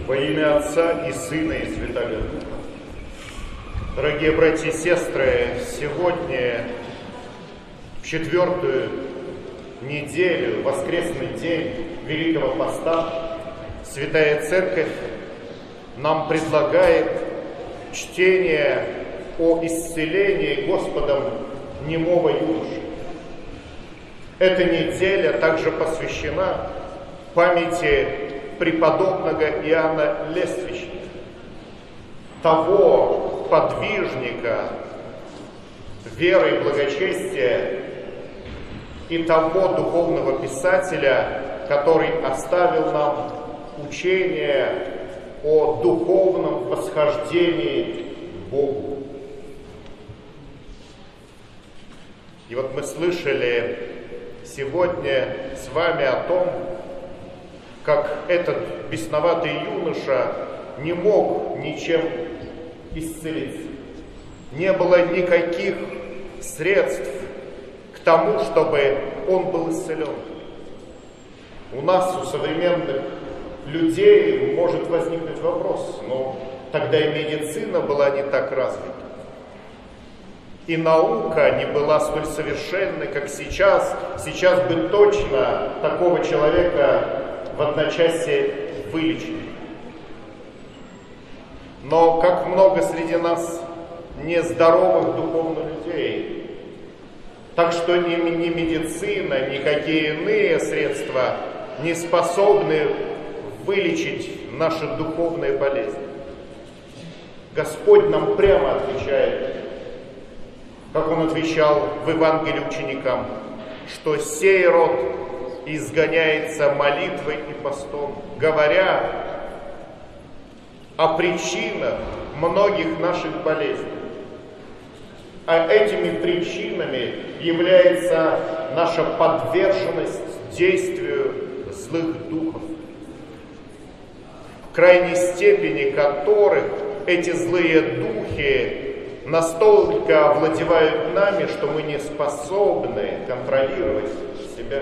Во имя Отца и Сына и Святаго Духа. Дорогие братья и сестры, сегодня, в 4-ю неделю, воскресный день Великого Поста, Святая Церковь нам предлагает чтение о исцелении Господом немого юноши. Эта неделя также посвящена памяти преподобного Иоанна Лествичника, того подвижника веры и благочестия и того духовного писателя, который оставил нам учение о духовном восхождении к Богу. И вот мы слышали сегодня с вами о том, как этот бесноватый юноша не мог ничем исцелиться. Не было никаких средств к тому, чтобы он был исцелен. У нас, у современных людей, может возникнуть вопрос, но тогда и медицина была не так развита. И наука не была столь совершенной, как сейчас. Сейчас бы точно такого человека в одночасье вылечили. Но как много среди нас нездоровых духовных людей. Так что ни медицина, никакие иные средства не способны вылечить наши духовные болезни. Господь нам прямо отвечает, как Он отвечал в Евангелии ученикам, что сей род изгоняется молитвой и постом, говоря о причинах многих наших болезней. А этими причинами является наша подверженность действию злых духов, в крайней степени которых эти злые духи настолько овладевают нами, что мы не способны контролировать себя.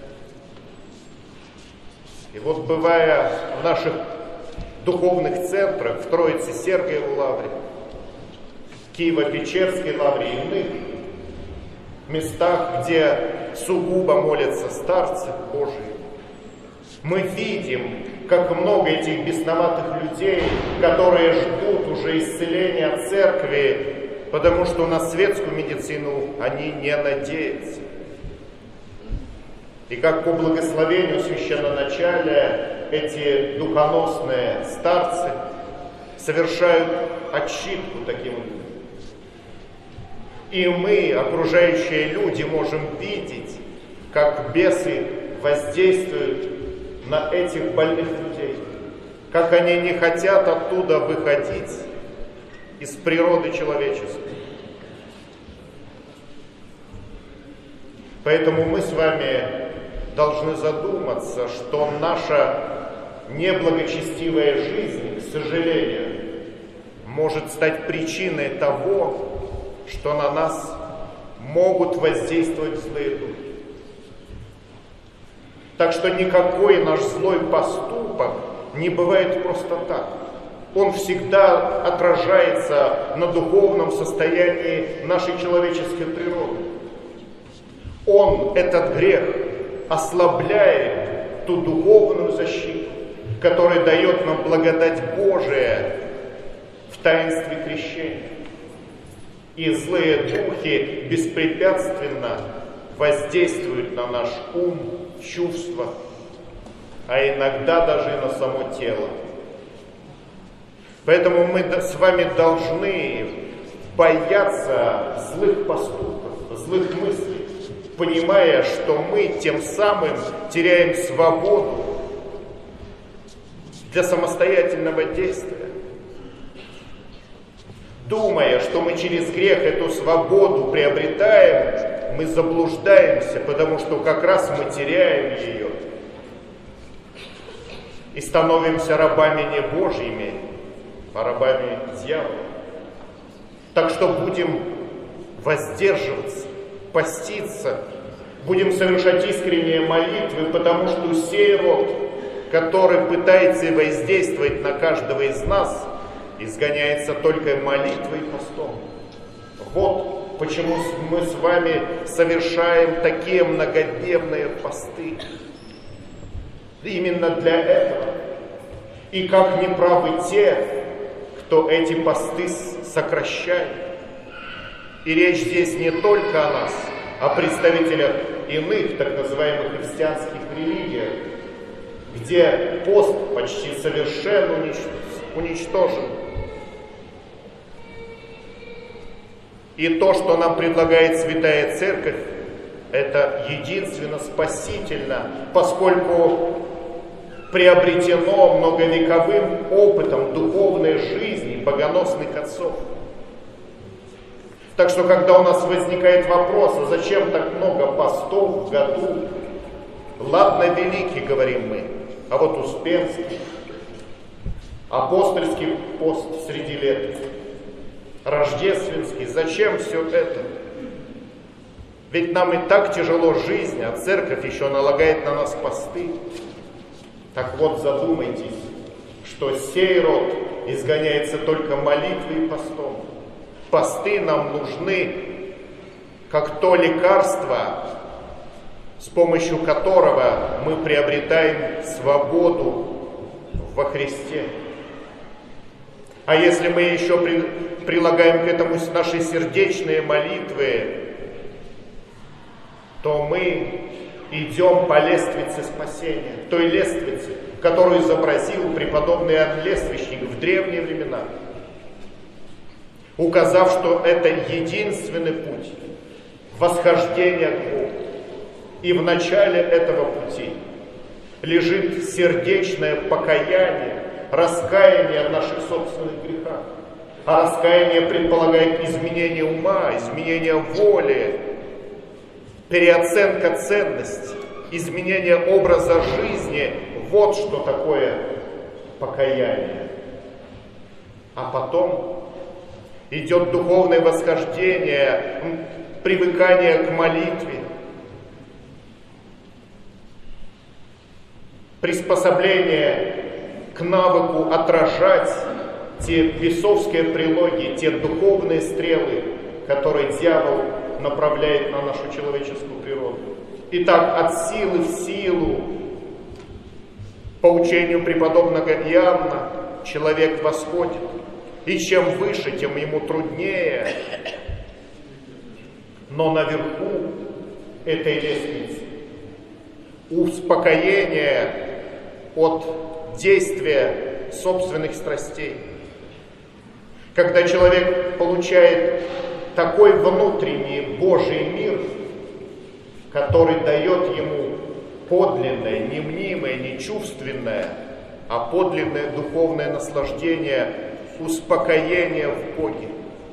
И вот, бывая в наших духовных центрах, в Троице Сергиевой лавре, Киево-Печерской лавре и иных местах, где сугубо молятся старцы Божии, мы видим, как много этих бесноватых людей, которые ждут уже исцеления от церкви, потому что на светскую медицину они не надеются. И как по благословению священноначалия эти духоносные старцы совершают отчитку таким людям. И мы, окружающие люди, можем видеть, как бесы воздействуют на этих больных людей, как они не хотят оттуда выходить из природы человеческой. Поэтому мы с вами должны задуматься, что наша неблагочестивая жизнь, к сожалению, может стать причиной того, что на нас могут воздействовать злые духи. Так что никакой наш злой поступок не бывает просто так. Он всегда отражается на духовном состоянии нашей человеческой природы. Он, этот грех, ослабляет ту духовную защиту, которая дает нам благодать Божия в таинстве крещения. И злые духи беспрепятственно воздействуют на наш ум, чувства, а иногда даже и на само тело. Поэтому мы с вами должны бояться злых поступков, злых мыслей, понимая, что мы тем самым теряем свободу для самостоятельного действия. Думая, что мы через грех эту свободу приобретаем, мы заблуждаемся, потому что как раз мы теряем ее и становимся рабами не Божьими, а рабами дьявола. Так что будем воздерживаться, поститься, будем совершать искренние молитвы, потому что сей род который пытается воздействовать на каждого из нас, изгоняется только молитвой и постом. Вот почему мы с вами совершаем такие многодневные посты. Именно для этого. И как неправы те, кто эти посты сокращает. И речь здесь не только о нас, о представителях иных, так называемых христианских религий, где пост почти совершенно уничтожен. И то, что нам предлагает Святая Церковь, это единственно спасительно, поскольку приобретено многовековым опытом духовной жизни богоносных отцов. Так что, когда у нас возникает вопрос, а зачем так много постов в году? Ладно, великий, говорим мы, а вот Успенский, апостольский пост среди лет, рождественский, зачем все это? Ведь нам и так тяжело жизнь, а церковь еще налагает на нас посты. Так вот, задумайтесь, что сей род изгоняется только молитвой и постом. Посты нам нужны, как то лекарство, с помощью которого мы приобретаем свободу во Христе. А если мы еще прилагаем к этому наши сердечные молитвы, то мы идем по лестнице спасения, той лестнице, которую изобразил преподобный Иоанн Лествичник в древние времена, указав, что это единственный путь восхождения к Богу. И в начале этого пути лежит сердечное покаяние, раскаяние в наших собственных грехах. А раскаяние предполагает изменение ума, изменение воли, переоценка ценностей, изменение образа жизни. Вот что такое покаяние. А потом идет духовное восхождение, привыкание к молитве, приспособление к навыку отражать те бесовские прилоги, те духовные стрелы, которые дьявол направляет на нашу человеческую природу. Итак, от силы в силу, по учению преподобного Иоанна, человек восходит. И чем выше, тем ему труднее. Но наверху этой лестницы успокоение от действия собственных страстей. Когда человек получает такой внутренний Божий мир, который дает ему подлинное, не мнимое, не чувственное, а подлинное духовное наслаждение, успокоение в Боге.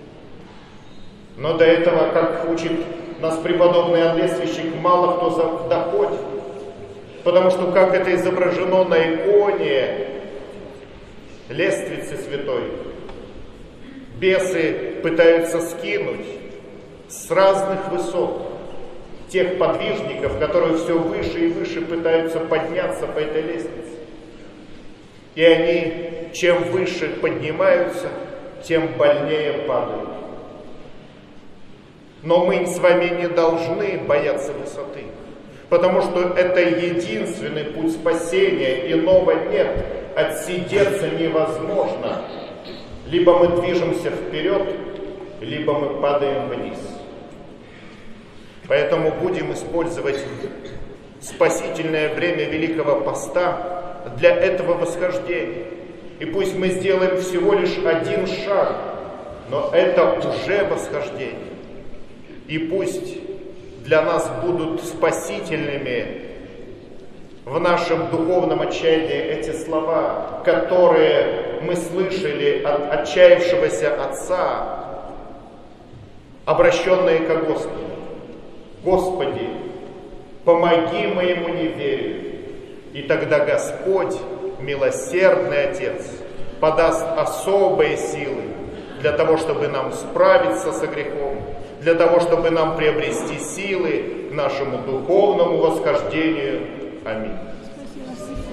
Но до этого, как учит нас преподобный Иоанн Лествичник, мало кто доходит. Потому что, как это изображено на иконе лестницы святой, бесы пытаются скинуть с разных высот тех подвижников, которые все выше и выше пытаются подняться по этой лестнице. И они, чем выше поднимаются, тем больнее падают. Но мы с вами не должны бояться высоты, потому что это единственный путь спасения, иного нет, отсидеться невозможно. Либо мы движемся вперед, либо мы падаем вниз. Поэтому будем использовать спасительное время Великого Поста для этого восхождения. И пусть мы сделаем всего лишь один шаг, но это уже восхождение. И пусть для нас будут спасительными в нашем духовном отчаянии эти слова, которые мы слышали от отчаявшегося отца, обращенные ко Господу. Господи, помоги моему неверию. И тогда Господь, милосердный Отец, подаст особые силы для того, чтобы нам справиться со грехом, для того, чтобы нам приобрести силы к нашему духовному восхождению. Аминь.